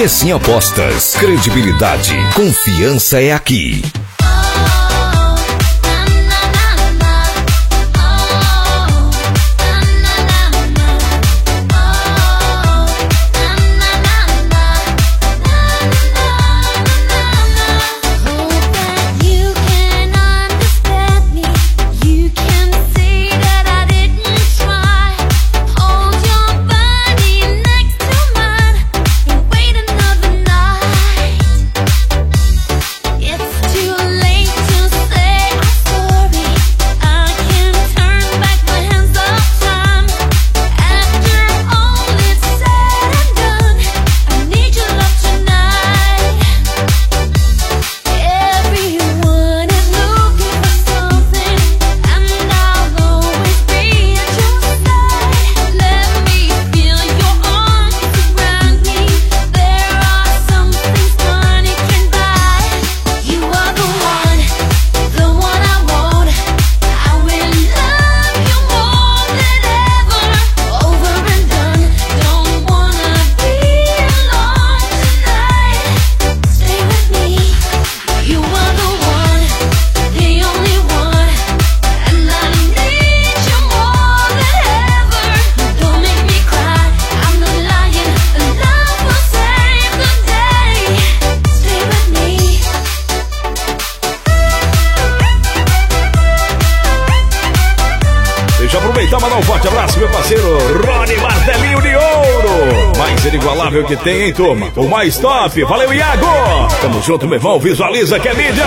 Porque sim Apostas, credibilidade, confiança é aqui. Mandar um forte abraço, meu parceiro Rony Martelinho de Ouro. Mais inigualável que tem, hein, turma? O mais top. Valeu, Iago. Tamo junto, meu irmão. Visualiza que é mídia.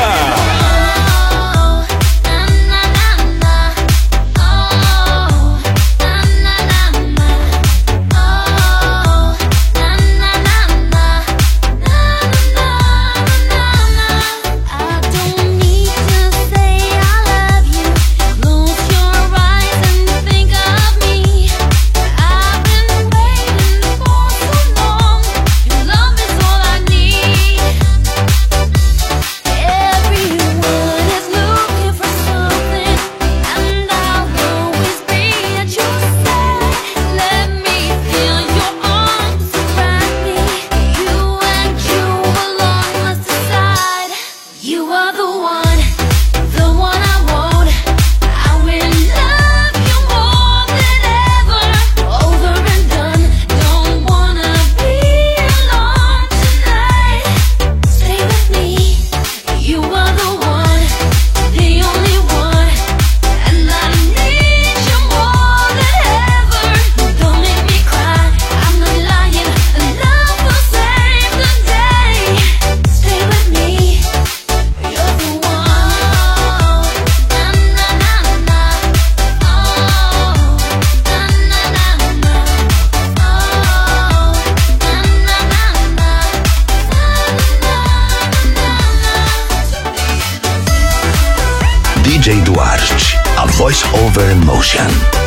DJ Duarte, a voice over emotion.